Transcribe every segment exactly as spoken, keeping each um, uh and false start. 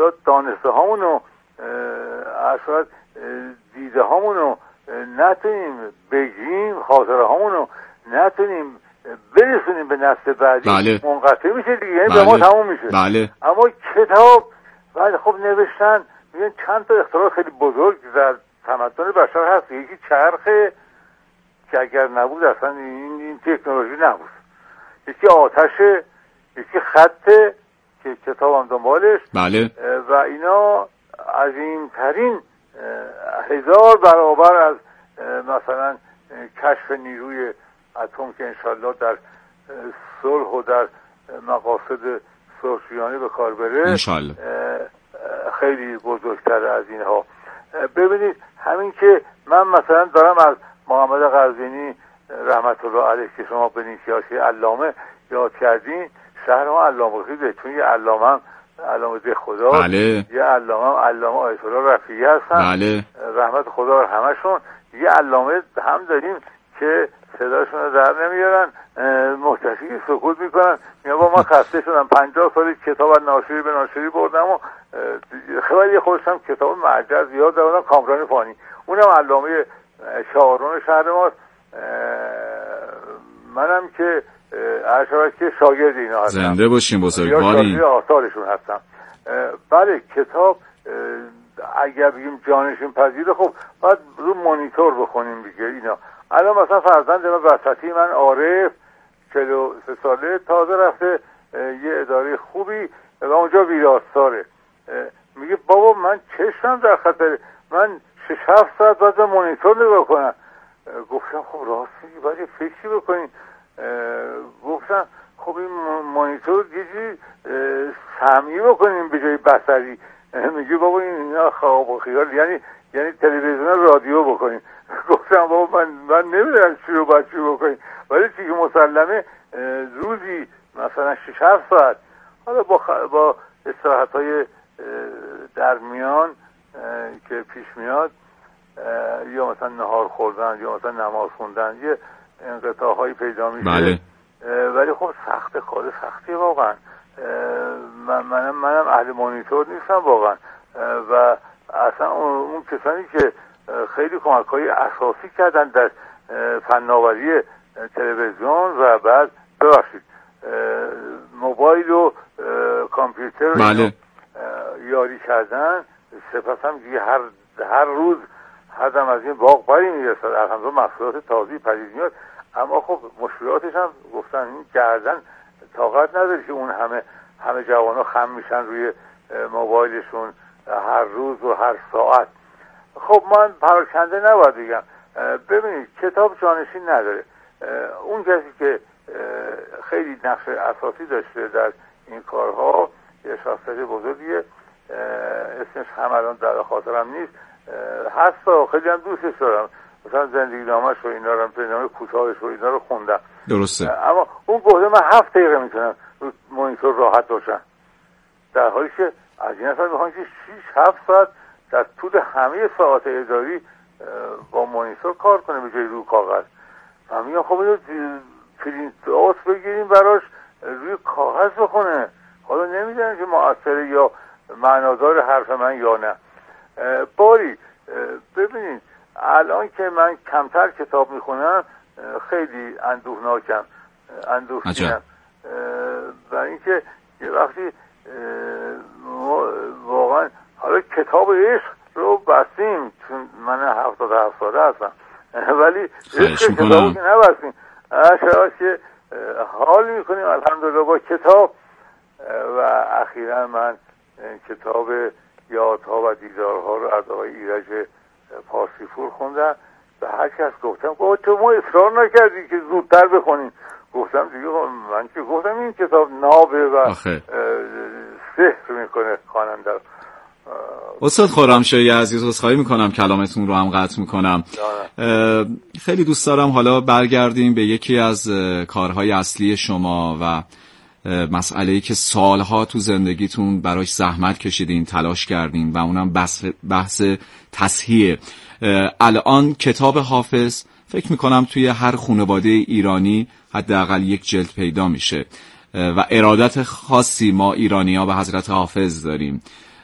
حالا دانسته هامونو اصلا دیده هامونو نتونیم بگیم، خاطره هامونو نتونیم برسونیم به نسل بعدی، بله. منقطع میشه دیگه، بله. به ما تموم میشه. بله. اما کتاب ولی خب نوشتن، میگن چند تا اختراع خیلی بزرگ در تمدن بشر هست. یکی چرخه که اگر نبود اصلا این, این تکنولوژی نبود، یکی آتشه، یکی خطه که کتاب هم دنبالش. بله. و اینا عظیمترین هزار برابر از مثلا کشف نیروی اتم که انشالله در صلح و در مقاصد صلحجویانه به کار بره انشالله خیلی بزرگتر از اینها. ببینید همین که من مثلا دارم از محمد قزوینی رحمت الله علیه که شما به نیکیاش علامه یاد کردین، شهر ما علامه خیده، چون یه علامه هم علامه ده خدا، بله. یه علامه هم علامه آیت الله رفیعی هستن، بله. رحمت خدا بر همشون. یه علامه هم داریم که صداشون رو در نمیارن، محتشی سکوت میکنن، میگن با ما خسته شدم، پنجاه سالی کتاب از ناشری به ناشری بردم و خیلی خوشم کتاب معجز یاد دارم، کامران فانی، اونم علامه شاعران شهر ماست. منم که عرشبت که شاگرد اینا هستم، زنده باشیم بزرگواری، یا شاگرد آثارشون هستم. بله کتاب اگر بگیم جانشین پذیره، خب باید رو مانیتور بخونیم دیگه اینا. الان مثلا فرزند من وسطی من عارف چهل و سه ساله تازه رفته یه اداره خوبی و اونجا ویراستاره، میگه بابا من چشمم در خطره، من شش هفت ساعت باید مانیتور نگاه کنم. گفتم خب راست میگی، باید یه فکری بکنین. گفتم خب این مانیتور یه جوری سمعی بکنیم به جای بصری. میگه بابا اینا خواب و خیال، یعنی یعنی تلویزیون رادیو بکنیم. گفتم بابا من من نمیدونم چی رو باید چی بکنیم، ولی چیزی مسلمه روزی مثلا شش هفت ساعت، حالا با خ... با استراحت‌های در میان که پیش میاد، یا مثلا نهار خوردن یا مثلا نماز خوندن، یه انقطاع‌هایی پیدا میشه. بله. ولی خب سخته، کار سختیه واقعا. من منم منم اهل مانیتور نیستم واقعا. و اصلا اون کسانی که خیلی کمک‌های اساسی کردن در فناوری تلویزیون و بعد ببخشید موبایل و کامپیوتر بله. یاری کردن، سپس هم دیگه هر هر روز هردم از این باغ بری میرسد، الحمدلله محصولات تازه‌ای پدید میاد. اما خب مشکلاتش هم گفتن این گردن طاقت نداره که اون همه همه جوانا خم میشن روی موبایلشون هر روز و هر ساعت. خب من پراکنده نباید بگم. ببینید کتاب جانشین نداره. اون کسی که خیلی نقش اساسی داشته در این کارها یه شخصیت بزرگیه، اسمش هم الان در خاطرم نیست، هست و خیلی هم دوستش دارم، مثلا زندگی نامش و اینا رو، نامه کوتاهش و اینا رو خوندم. درسته. اما اون گفته من هفت دقیقه میتونم رو مانیتور راحت باشم، در حالی که از این اصلا میخوان که شیش هفت ساعت در طول همه ساعت اداری با مانیتور کار کنه به جای رو کاغذ. من میگم خب اینو پرینت آت بگیریم براش روی کاغذ بخونه، حالا نمیدونم که مؤثره یا معنادار حرف من یا نه. باری ببینید الان که من کمتر کتاب میخونم خیلی اندوهناکم اندوهگینم، برای اینکه یه وقتی واقعا حالا کتاب عشق رو بستیم، چون من هفتاد و هفت ساله هستم، ولی عشق کتاب که نبستیم، اشعار که حال میکنیم الحمدلله با کتاب. و اخیرا من کتاب یادها و دیدارها رو از آقای ایرج پارسیپور خوندم و هر کس گفتم گفت تو ما اصرار نکردی که زودتر بخونیم. گفتم دیگه من که گفتم این کتاب نابه و سحر میکنه خواننده رو. استاد خرمشاهی عزیز عذرخواهی میکنم کلامتون رو هم قطع میکنم. خیلی دوست دارم حالا برگردیم به یکی از کارهای اصلی شما و مسئله‌ای که سالها تو زندگیتون براش زحمت کشیدین، تلاش کردین و اونم بحث, بحث تصحیح. الان کتاب حافظ فکر میکنم توی هر خانواده ایرانی حداقل یک جلد پیدا میشه و ارادت خاصی ما ایرانی‌ها به حضرت حافظ داریم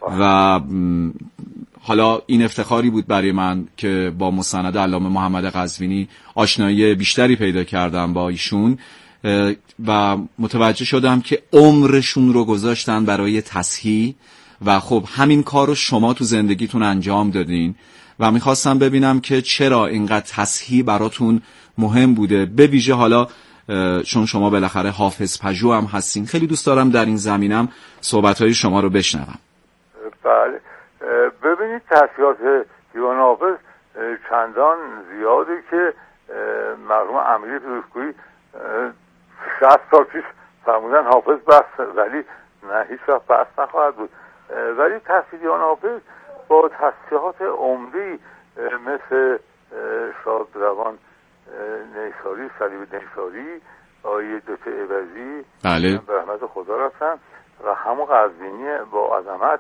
و حالا این افتخاری بود برای من که با مستند علامه محمد قزوینی آشنایی بیشتری پیدا کردم با ایشون و متوجه شدم که عمرشون رو گذاشتن برای تصحیح و خب همین کار رو شما تو زندگیتون انجام دادین و میخواستم ببینم که چرا اینقدر تصحیح براتون مهم بوده، به ویژه حالا چون شما بالاخره حافظ پژوه هم هستین. خیلی دوست دارم در این زمینم صحبت‌های شما رو بشنوم. بله، ببینید تصحیحات دیوان حافظ چندان زیاده که مرحوم امیری فیروزکویی شصت سال پیش فرمودن حافظ بس، ولی نه، هیچ وقت بس نخواهد بود. ولی تصحیح دیوان حافظ با تصحیحات عمده‌ای مثل شادروان نیساری، صلیب نیساری، آیه دوته عوضی، بله، به رحمت خدا رفتن و همون قزوینی با عظمت،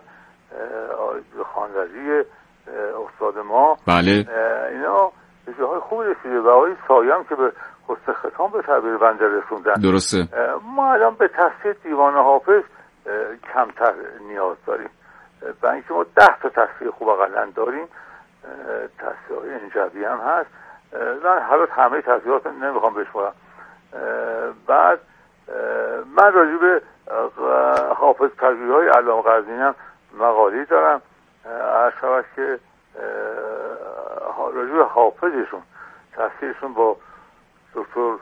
خانرضی استاد ما، بله، اینا به جاهای خوب رسیده و آقای سایم که به حسن ختام به تعبیر بنده رسوندن. درسته. ما الان به تصحیح دیوان حافظ کمتر نیاز داریم، برای اینکه ما ده تا تصحیح خوب اقلن داریم. تصحیح انجبی هم هست، من حالا همه تصحیحات نمیخوام بشمارم. بعد من راجع به حافظ پژوهی های علامه قزوینی هم مقالی دارم. عرض شود که راجع به حافظشون، تصحیحشون با دکتر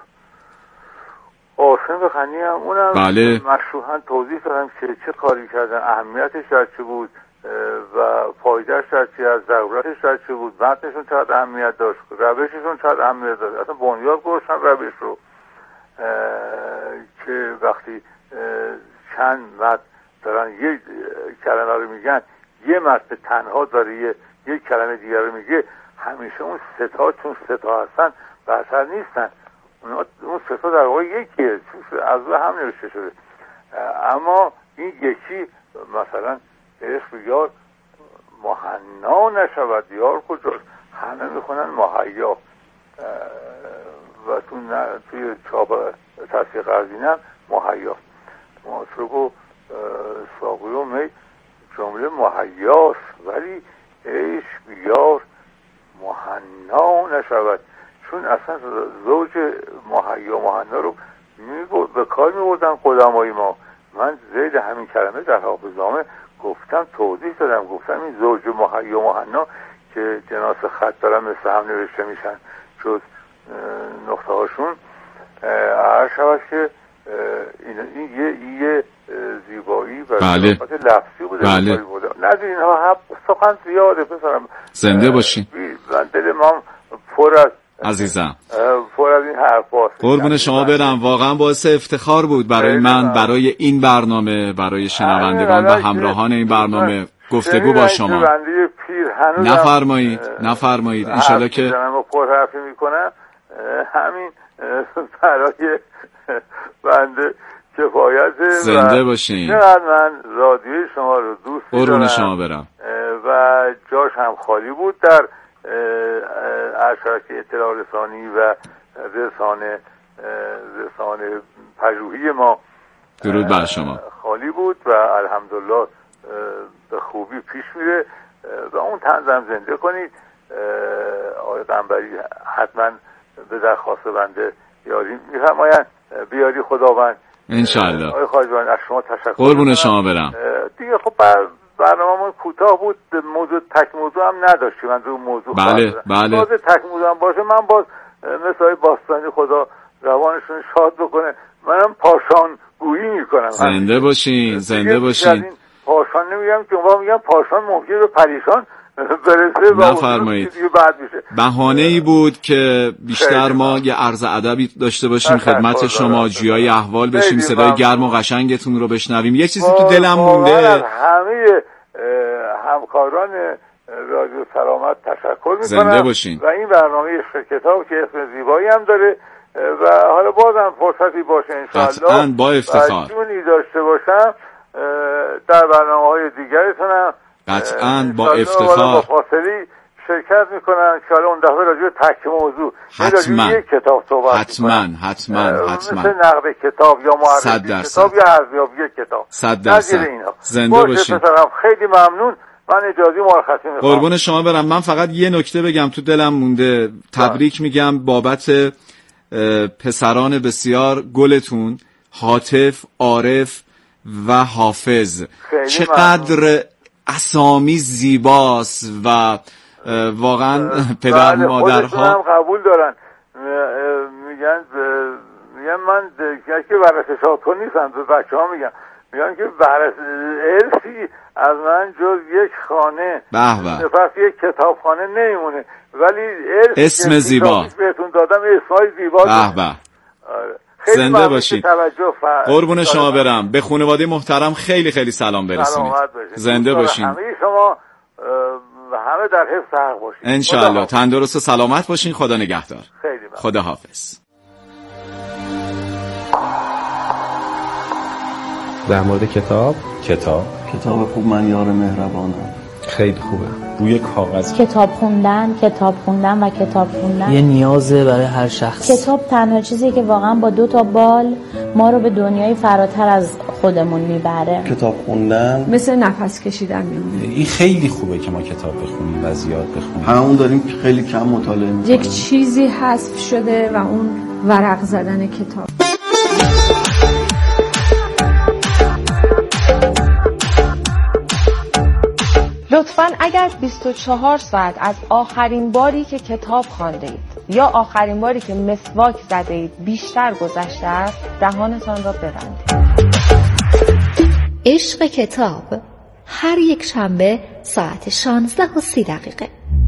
قاسم بخنی هم اونم بله، مشروحاً توضیح دادم که چه کاری کردن، اهمیتش در چه بود و فایدهش در چی از ضرورتش در چه بود، متنشون چقدر اهمیت داشت، روششون چقدر اهمیت داشت، اصلا بنیاد گذاشتن روش رو که وقتی چند متن دارن یک کلمه رو میگن، یه متن تنها داره یه یک کلمه دیگر رو میگه، همیشه اون ستا چون ستا هستن برتر نیستن، اون ستا در واقع یکیه، از رو هم نوشته شده. اما این یکی مثلا اسم یار مهنا نشود، یار کجاست؟ همه میخونن مهیا. و تو توی چاپ تصحیح قزوینی هم مهیا، مطرب و ساقی و می جمله مهیاست، ولی عشق یار مهنا نشود، چون اصلا زوج مهیا مهنا رو به کار می‌بردن قدمای ما. من زید همین کلمه در حافظنامه گفتم، توضیح دادم، گفتم این زوج مهیا مهنا که جناس خط دارن مثل هم نوشته میشن جز نقطه هاشون، عرض شود که این, این یه, یه زیبایی و بله، لفظی بوده. بله، ندید اینها سخن زیاده پسرم، زنده باشین. دل ما پر از عزیزم، پر از این حرف هاست. قربون شما برم، واقعا باعث افتخار بود برای من، برای این برنامه، برای شنوندگان و همراهان این برنامه گفتگو با شما. نفرمایید نفرمایید انشالله که پر حرفی میکنم، همین برای بنده کفایت. زنده باشین. چقدر من رادیوی شما رو دوست دارم، قربون شما برم، و جاش هم خالی بود در اشتراک اطلاع رسانی و رسانه رسانه پژوهی ما. درود بر شما. خالی بود و الحمدلله به خوبی پیش میره و اون طنزم زنده کنید. آقای قنبری حتما به درخواست بنده یاری میفرمایند، بیاری خداوند انشالله. آقای خواجوان از شما تشکر. قربون شما برم. دیگه خب برنامه‌مون کوتاه بود، موضوع تک موضوع هم نداشتیم، من رو موضوع بله بله باز تک موضوع هم باشه، من باز مثل های باستانی خدا روانشون شاد بکنه منم پاشان گویی میکنم. زنده باشین، زنده باشین. پاشان نمیگم که اونها میگم پاشان ممکنه به پریشان برسه و نفرمایید. بهانه ای بود که بیشتر ما یه عرض ادبی داشته باشیم خدمت شما، جویای احوال بشیم، صدای گرم و قشنگتون رو بشنویم. یک چیزی تو دلم مونده، همه همکاران رادیو سلامت تشکر میکنم. زنده باشین. و این برنامه کتاب که اسم زیبایی هم داره و حالا بازم فرصتی باشه انشاءالله قطعاً با افتخار جونی داشته باشم در برنامه های دیگرتونم قطعاً با افتخار با فاصلی شرکت میکنن که حالا اون دفعه راجع به تک موضوع حتما یک کتاب صحبت حتما حتما حتما مثل نقد کتاب یا معرفی کتاب یا ارزیابی کتاب صد درصد زنده باشین. خیلی ممنون. من اجازه مرخصی میخوام. قربون شما برم. من فقط یه نکته بگم تو دلم مونده. تبریک میگم بابت پسران بسیار گلتون، حاطف، عارف و حافظ. چقدر اسامی زیباست و واقعا پدر مادرها هم قبول دارن. میگن میگن من که ورثه‌شات نیستم، به بچه‌ها میگن میگن که ورث ارثی از من جز یک خانه به به پس یک کتابخانه نمیمونه، ولی ارث اسم زیبا بهتون دادم، اسمای زیبا. به به. زنده باشید. قربون شما برم. به خانواده محترم خیلی خیلی سلام برسونید. زنده باشین. همه شما همه در حفظ حق باشین. انشالله تندرست و سلامت باشین. خدا نگهدار. خیلی ممنون. خدا حافظ. در مورد کتاب کتاب کتاب خوب من یار مهربانم. خیلی خوبه. روی کاغذ کتاب خوندن، کتاب خوندن و کتاب خوندن یه نیازه برای هر شخص. کتاب تنها چیزیه که واقعا با دو تا بال ما رو به دنیای فراتر از خودمون میبره. کتاب خوندن مثل نفس کشیدن میمونه. این خیلی خوبه که ما کتاب بخونیم و زیاد بخونیم. همون داریم خیلی کم مطالعه میکنیم. یک چیزی حذف شده و اون ورق زدن کتاب. لطفاً اگر بیست و چهار ساعت از آخرین باری که کتاب خوانده اید یا آخرین باری که مسواک زده اید بیشتر گذشته است، دهانتان را ببندید. عشق کتاب هر یک شنبه ساعت شانزده و سی دقیقه.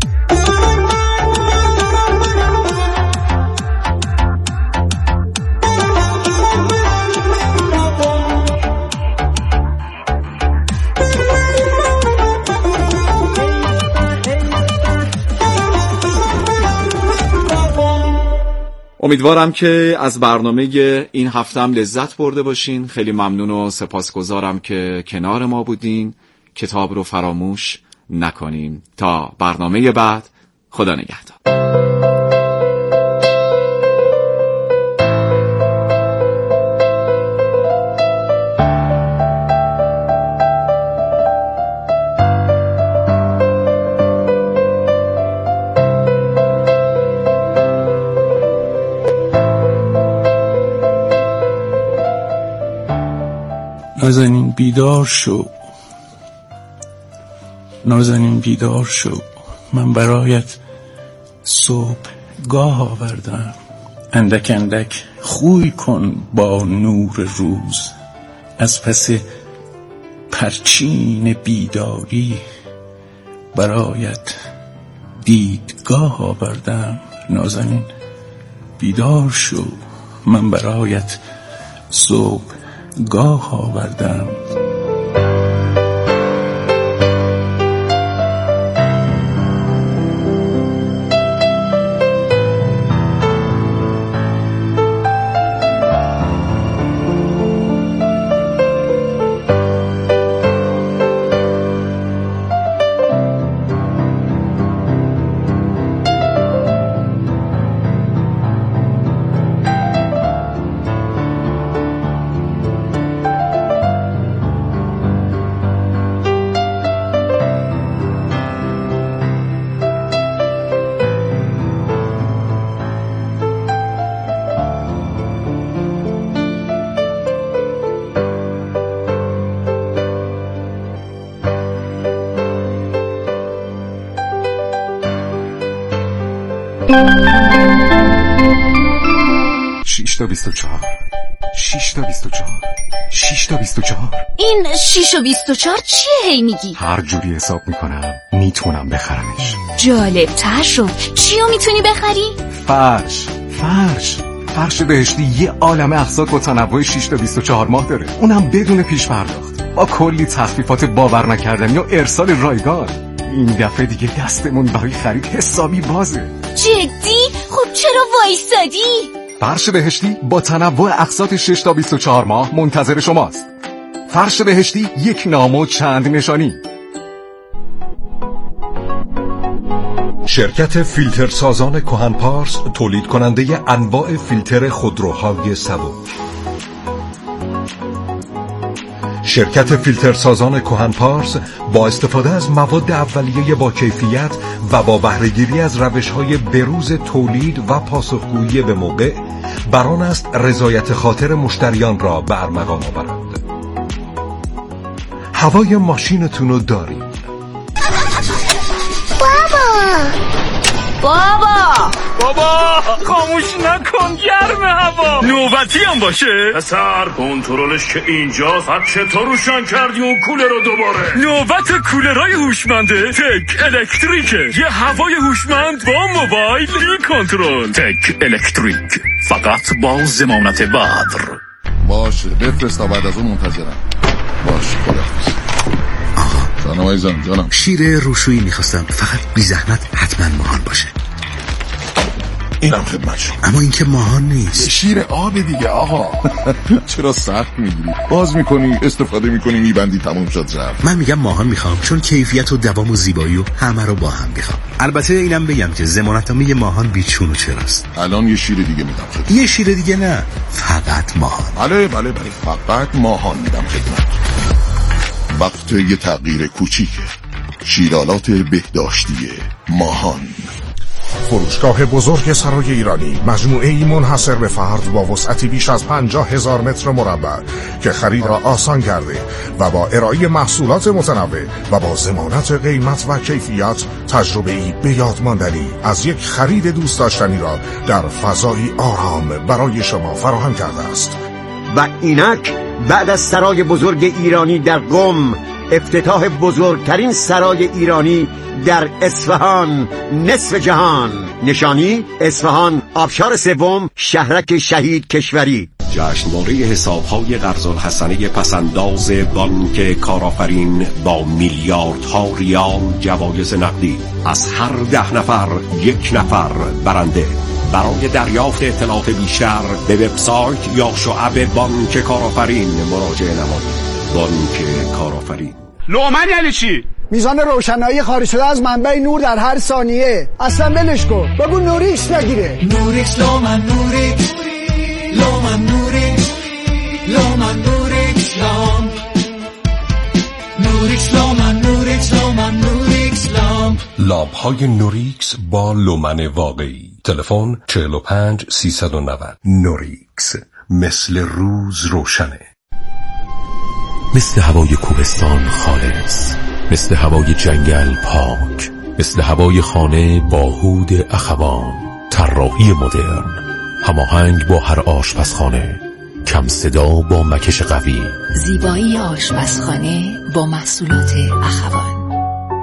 امیدوارم که از برنامه این هفتم لذت برده باشین. خیلی ممنون و سپاسگزارم که کنار ما بودین. کتاب رو فراموش نکنیم. تا برنامه بعد، خدا نگهدار. نازنین بیدار شو، نازنین بیدار شو، من برایت صبح گاه آوردم. اندک اندک خوی کن با نور روز، از پس پرچین بیداری برایت دیدگاه آوردم. نازنین بیدار شو، من برایت صبح گاه آوردم. شش تا بیست و چهار شش تا بیست و چهار شش تا بیست و چهار. این شش و بیست و چهار چیه هی میگی؟ هر جوری حساب میکنم میتونم بخرمش. جالب تر شد. چیو میتونی بخری؟ فرش فرش فرش بهشتی یه عالمه اقساط با تنوع شش تا بیست و چهار ماه داره، اونم بدون پیش پرداخت، با کلی تخفیفات باور نکردنی و ارسال رایگان. این دفعه دیگه دستمون برای خرید حسابی بازه. جدی؟ خب چرا وایسادی؟ فرش بهشتی با تنوع اقساط شش تا بیست و چهار ماه منتظر شماست. فرش بهشتی، یک نام و چند نشانی. شرکت فیلترسازان کهن پارس تولید کننده انواع فیلتر خودروهای سبک. شرکت فیلترسازان کهن پارس با استفاده از مواد اولیه با کیفیت و با بهره‌گیری از روش‌های بروز تولید و پاسخگویی به موقع بر آن است رضایت خاطر مشتریان را به ارمغان آورد. هوای ماشینتون رو داریم. بابا بابا بابا خاموش نکن، گرم هوا. نوبتی هم باشه پسر، کنترلش که اینجاست. هر چطور روشن کردی اون کولر رو دوباره؟ نوبت کولرهای هوشمنده تک الکتریکه. یه هوای هوشمند با موبایل بی کنترل. تک الکتریک، فقط با ضمانت بدر. باشه بفرست تا بعد از اون منتظرم. باشه خداحافظ. جانم عزیزم جانم. شیر روشویی میخواستم، فقط بی زحمت حتما ماهان باشه. اینم خدمت شما. اما این که ماهان نیست. شیر آب دیگه آقا. چرا سخت میگیری؟ باز میکنی استفاده میکنی میبندی تموم شد رفت. من میگم ماهان میخوام، چون کیفیت و دوام و زیبایی و همه رو با هم میخوام. البته اینم بگم که ضمانتنامه ماهان بیچون و چراست. الان یه شیر دیگه میدم خدمت. یه شیر دیگه نه، فقط ماهان. بله بله بله فقط ماهان میدم خدمت. وقت یه تغییر کوچیکه. شیرالات بهداشتی ماهان. فروشگاه بزرگ سرای ایرانی، مجموعه‌ای منحصر به فرد با وسعتی بیش از پنجاه هزار متر مربع که خرید را آسان کرده و با ارائه محصولات متنوع و با ضمانت قیمت و کیفیت تجربه‌ای به یاد ماندنی از یک خرید دوست داشتنی را در فضایی آرام برای شما فراهم کرده است. و اینک بعد از سرای بزرگ ایرانی در قم، افتتاح بزرگترین سرای ایرانی در اصفهان، نصف جهان. نشانی اصفهان، آبشار سوم، شهرک شهید کشوری. جشنواره حساب‌های قرض الحسنه پسنداز بانک کارآفرین با میلیاردها ریال جوایز نقدی. از هر ده نفر یک نفر برنده. برای دریافت اطلاعات بیشتر به وبسایت یا شعب بانک کارآفرین مراجعه نمایید. بانک کارآفرین. لومن یعنی چی؟ میزان روشنایی خارج شده از منبع نور در هر ثانیه. اصلا ولش کن، بگو نوریکس بگیره. نوریکس لومن نوریکس لومن نوریکس لومن نوریکس لام نوریکس لومن نوریکس لومن نوریکس لام. لامپ‌های نوریکس با لومن واقعی. تلفن چهل و پنج سیصد و نود. نوریکس، مثل روز روشنه. مثل هوای کوهستان خالص، مثل هوای جنگل پاک، مثل هوای خانه با هود اخوان. طراحی مدرن، هماهنگ با هر آشپزخانه، کم صدا با مکش قوی. زیبایی آشپزخانه با محصولات اخوان.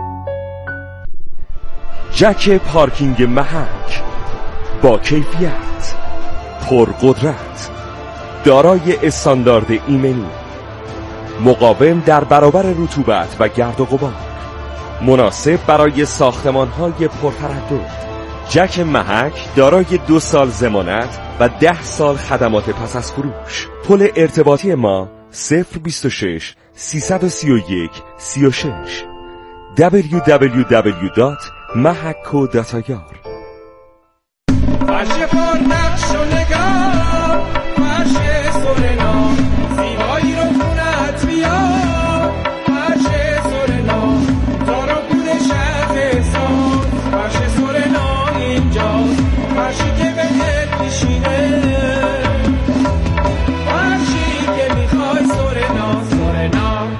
جک پارکینگ محک با کیفیت، پرقدرت، دارای استاندارد ایمنی، مقاوم در برابر رطوبت و گرد و غبار، مناسب برای ساختمان‌های پرتردد. جک محک دارای دو سال ضمانت و ده سال خدمات پس از فروش. پل ارتباطی ما صفر بیست و شش سیصد و سی و یک سی و شش دبلیو دبلیو دبلیو دات محکو دات آی آر. فرش پر نقش و نگاه، فرش سرنا، زیبایی رو کونت بیا. فرش سرنا، دارو بوده شهر ساز. فرش سرنا اینجاست، فرشی که بهت میشینه، فرشی که میخوای سرنا سرنا.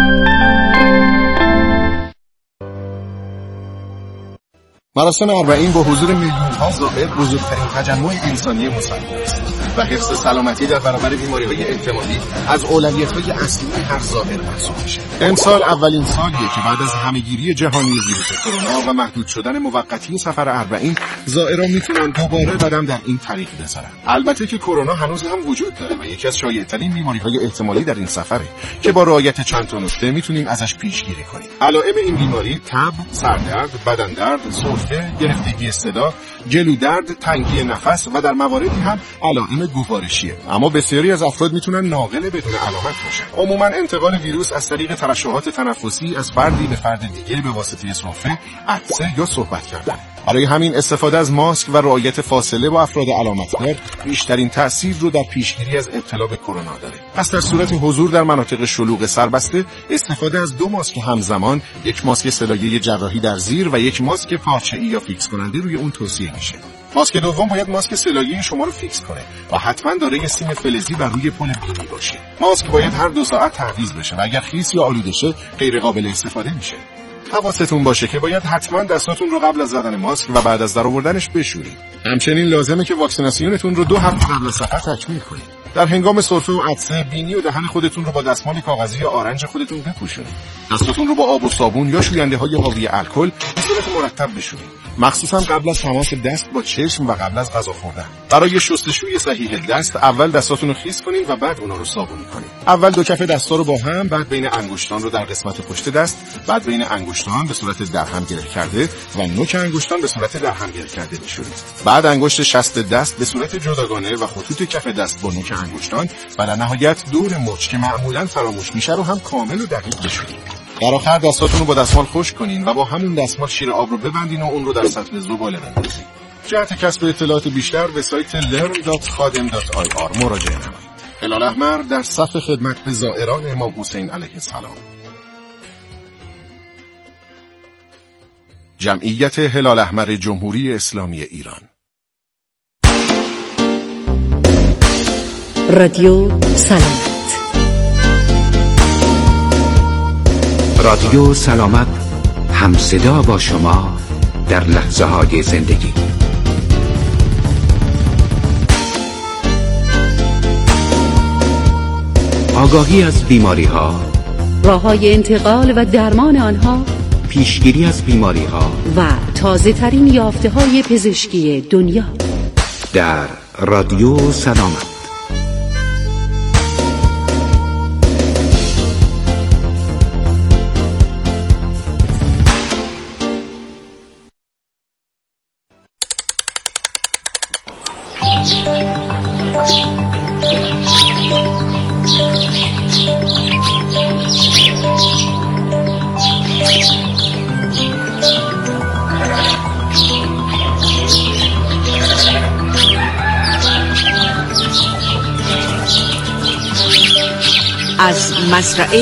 مراسم اربعین با حضور میلیون‌ها زائر بزرگترین تجمع انسانی مسلمان است و حفظ سلامتی در برابر بیماری‌های احتمالی از اولویت‌های اصلی هر زائر محسوب میشه. امسال اولین سالیه که بعد از همه‌گیری جهانی ویروس کرونا و محدود شدن موقتی سفر اربعین، زائران میتونن دوباره قدم در این طریق بذارن. البته که کرونا هنوز هم وجود داره و یکی از شایع‌ترین بیماری‌های احتمالی در این سفره که با رعایت چند تا نکته میتونیم ازش پیشگیری کنیم. علائم این بیماری تب، سردرد، بدن درد، سرفه، گرفتگی صدا، گلو درد، تنگی نفس و در مواردی هم علائم گوارشیه. اما بسیاری از افراد میتونن ناقل بدون علامت باشن. عموما انتقال ویروس از طریق ترشحات تنفسی از فردی به فرد دیگه به واسطه سرفه، عطسه یا صحبت کردن. برای همین استفاده از ماسک و رعایت فاصله با افراد علامتدار بیشترین تأثیر رو در پیشگیری از ابتلا به کرونا داره. پس در صورت حضور در مناطق شلوغ سربسته استفاده از دو ماسک همزمان، یک ماسک سلایه جراحی در زیر و یک ماسک پارچه‌ای یا فیکس کننده روی اون توصیه میشه. ماسک دوم باید ماسک سلایه شما رو فیکس کنه و حتما دارای سیم فلزی بر روی پل بینی باشه. ماسک باید هر دو ساعت تعویض بشه و اگر خیس یا آلوده شه غیر قابل استفاده میشه. حواستون باشه که باید حتما دستاتون رو قبل از زدن ماسک و بعد از درآوردنش بشورید. همچنین لازمه که واکسیناسیونتون رو دو هفته قبل از سفر تکمیل کنید. در هنگام سرفه و عطسه بینی و دهن خودتون رو با دستمال کاغذی یا آرنج خودتون بپوشونید. دستاتون رو با آب و صابون یا شوینده‌های حاوی الکل به صورت مرتب بشورید. مخصوصا قبل از تماس دست با چشم و قبل از غذا خوردن. برای شستشوی صحیح دست اول دستاتون رو خیس کنید و بعد اونها رو صابونی کنید. اول دو کف دستا رو با هم، بعد بین انگشتان رو در قسمت پشت دست، بعد بین انگشتان به صورت درهم گره کرده و نوک انگشتان به صورت درهم گره کرده بشورید. بعد انگشت شست دست به صورت جداگانه و خطوط کف دست با نوک انگشتان و در نهایت دور مچ که معمولاً فراموش میشه رو هم کامل و دقیق بشورید. در آخر دستاتون رو با دستمال خشک کنین و با همون دستمال شیر آب رو ببندین و اون رو در سطل زباله بندازین. جهت کسب اطلاعات بیشتر به سایت لرن دات خادم دات آی آر مراجعه نمایید. هلال احمر در صف خدمت به زائران امام حسین علیه السلام. جمعیت هلال احمر جمهوری اسلامی ایران. رادیو سلامت. رادیو سلامت همصدا با شما در لحظه های زندگی. آگاهی از بیماری ها، راه های انتقال و درمان آنها، پیشگیری از بیماری ها و تازه ترین یافته های پزشکی دنیا در رادیو سلامت. از مزرعه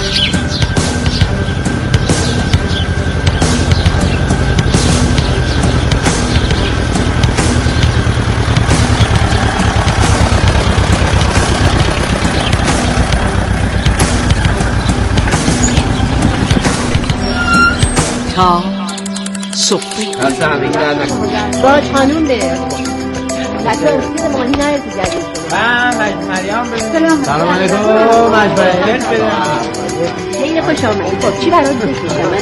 تا صبحی باش خانوم به بچه ها ماهی نره تو جدید من مریم ببینم. سلام علیکم. مجبوری بدم. خیلی خوش آمدید. خب چی برات بفرستم؟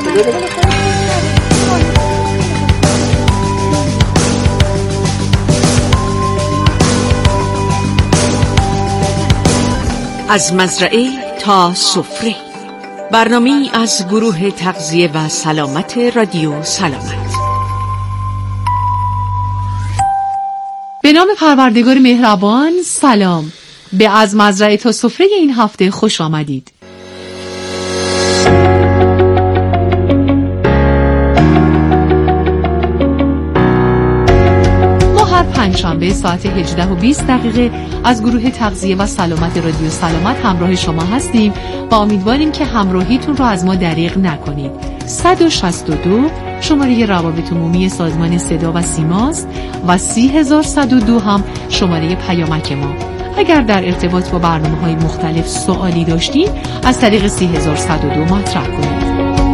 از مزرعه تا سفره، برنامه‌ای از گروه تغذیه و سلامت رادیو سلامت. به نام پروردگار مهربان. سلام. به از مزرعه تا سفره این هفته خوش آمدید. ما هر پنجشنبه ساعت هجده و بیست دقیقه از گروه تغذیه و سلامت رادیو سلامت همراه شما هستیم و امیدواریم که همراهیتون رو از ما دریغ نکنید. صد و شصت و دو شماره روابط عمومی سازمان صدا و سیماست و سی هزار و صد و دو هم شماره پیامک ما. اگر در ارتباط با برنامه‌های مختلف سوالی داشتید از طریق سی هزار و صد و دو مطرح کنید.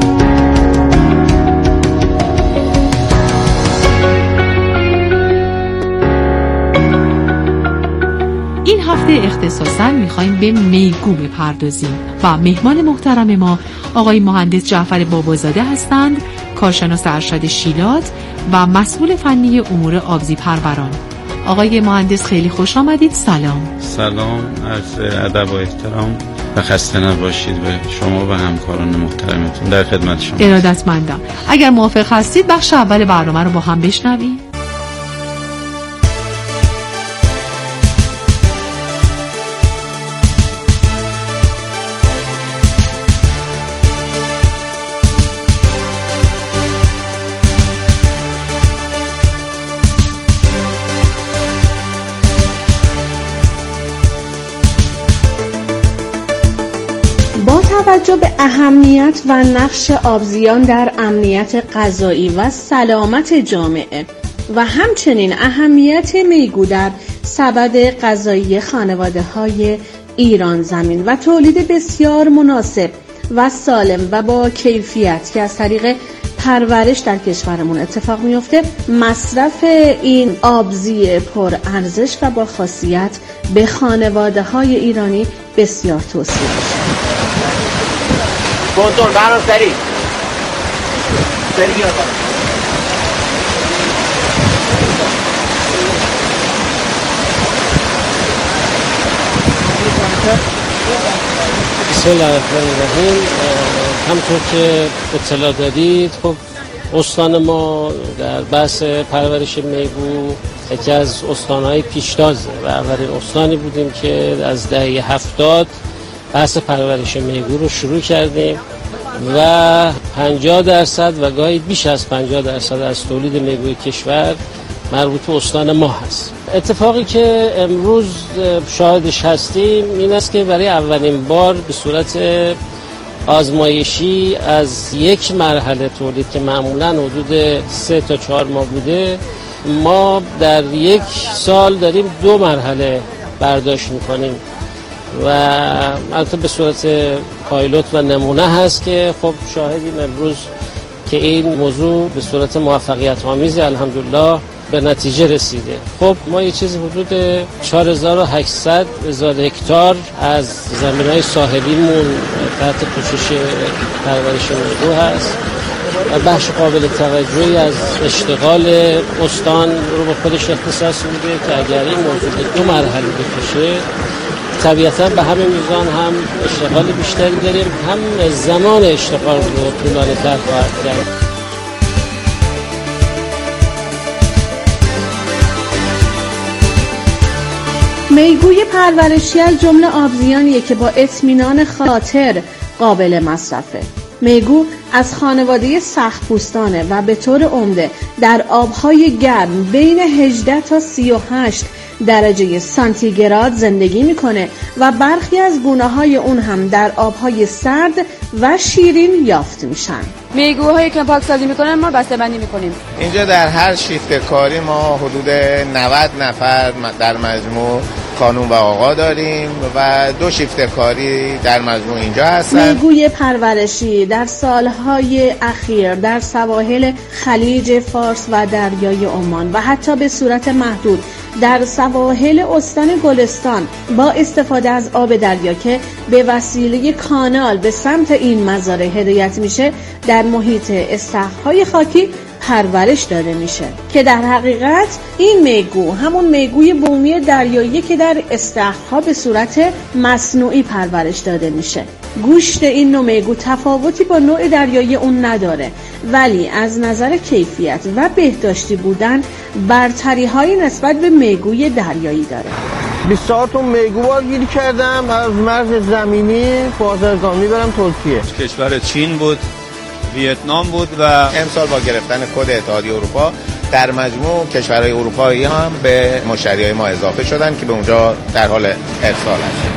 این هفته اختصاصاً می‌خوایم به میگو بپردازیم و مهمان محترم ما آقای مهندس جعفر بابازاده هستند، کارشناس ارشد شیلات و مسئول فنی امور آبزی پروران. آقای مهندس خیلی خوش آمدید. سلام. سلام، عرض ادب و احترام و خسته نباشید به شما و همکاران محترمتون. در خدمت شما. ارادتمندم. اگر موافق هستید بخش اول برنامه رو با هم بشنویم. توجه به اهمیت و نقش آبزیان در امنیت غذایی و سلامت جامعه و همچنین اهمیت میگو در سبد غذایی خانواده‌های ایران زمین و تولید بسیار مناسب و سالم و با کیفیت که از طریق پرورش در کشورمون اتفاق میفته، مصرف این آبزی پر ارزش و با خاصیت به خانواده های ایرانی بسیار توصیه میشه. کنترل برام سریع سریع بیار بسم الله الرحمن الرحیم. همطور که اطلاع دادید، خب استان ما در بحث پرورش میگو یکی از استانهای پیشتازه و اولین استانی بودیم که از دهه هفتاد بحث پرورش میگو رو شروع کردیم و پنجاه درصد و گاهی بیش از پنجاه درصد از تولید میگوی کشور مربوط به استان ما هست. اتفاقی که امروز شاهدش هستیم این است که برای اولین بار به صورت آزمایشی از یک مرحله تولید که معمولاً حدود سه تا چهار ماه بوده، ما در یک سال داریم دو مرحله برداشت میکنیم و البته به صورت پایلوت و نمونه هست که خب شاهدیم امروز که این موضوع به صورت موفقیت آمیزی الحمدلله به نتیجه رسیده. خب ما یه چیزی حدود چهار هزار و هشتصد هکتار از زمین‌های ساحلیمون تحت پوشش پرورش میگو هست و بخش قابل توجهی از اشتغال استان رو به خودش اختصاص میده که اگر این موضوع به دو مرحله بکشه طبیعتا به همین میزان هم اشتغال بیشتری داریم، هم زمان اشتغال رو طولانی‌تر خواهد کرد. میگوی پرورشی از جمله آبزیانیه که با اطمینان خاطر قابل مصرفه. میگو از خانواده سخت‌پوستانه و به طور عمده در آبهای گرم بین هجده تا سی و هشت درجه سانتیگراد زندگی میکنه و برخی از گونه‌های اون هم در آبهای سرد و شیرین یافت میشن. میگوهایی که پاکسازی میکنن ما بسته‌بندی میکنیم. اینجا در هر شیفت کاری ما حدود نود نفر در مجموع خانوم و آقا داریم و دو شیفت کاری در مجموع اینجا هستن. میگوی پرورشی در سالهای اخیر در سواحل خلیج فارس و دریای عمان و حتی به صورت محدود در سواحل استان گلستان با استفاده از آب دریا که به وسیله کانال به سمت این مزارع هدایت میشه در محیط استخرهای خاکی پرورش داده میشه که در حقیقت این میگو همون میگوی بومی دریایی که در استخرها به صورت مصنوعی پرورش داده میشه. گوشت این نوع میگو تفاوتی با نوع دریایی اون نداره، ولی از نظر کیفیت و بهداشتی بودن برتری های نسبت به میگوی دریایی داره. بیست و چهار تن میگو گیر کردم از مرز زمینی بازرگانی برم ترکیه. کشور چین بود، ویتنام بود و امسال با گرفتن کد اتحادیه اروپا در مجموع کشورهای اروپایی هم به مشتریای ما اضافه شدن که به اونجا در حال ارسال هستن.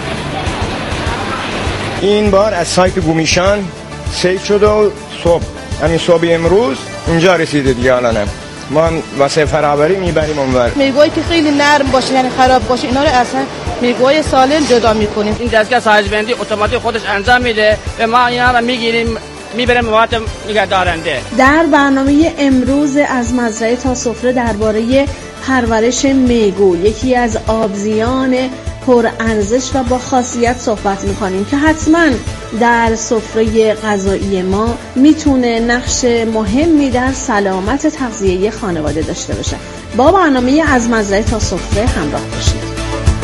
این بار از سایت گومیشان سیل شد و صبح همین صبح امروز اینجا رسیده دیگه. الانم ما هم واسه فرآوری میبریم اونور. میگویی که خیلی نرم باشه یعنی خراب باشه اینا رو اصلا میگوی سالم جدا میکنیم. این دستگاه سایزبندی اتوماتیک خودش انجام میده و ما اینا رو میگیریم میبریم مواد نگهدارنده. در برنامه امروز از مزرعه تا سفره درباره پرورش میگو، یکی از آبزیان پر ارزش و با خاصیت صحبت میکنیم که حتما در سفره غذایی ما میتونه نقش مهمی در سلامت تغذیه خانواده داشته باشه. با برنامه از مزرعه تا سفره همراه باشید.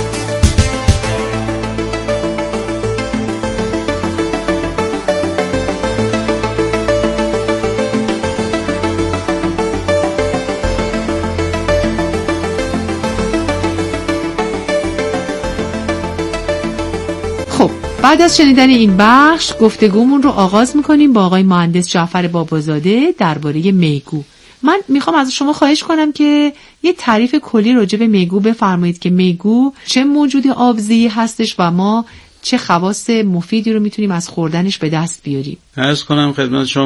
بعد از شنیدن این بخش گفتگومون رو آغاز میکنیم با آقای مهندس جعفر بابازاده درباره میگو. من میخوام از شما خواهش کنم که یه تعریف کلی راجع به میگو بفرمایید که میگو چه موجود آبزی هستش و ما چه خواص مفیدی رو میتونیم از خوردنش به دست بیاریم؟ عرض کنم خدمت شما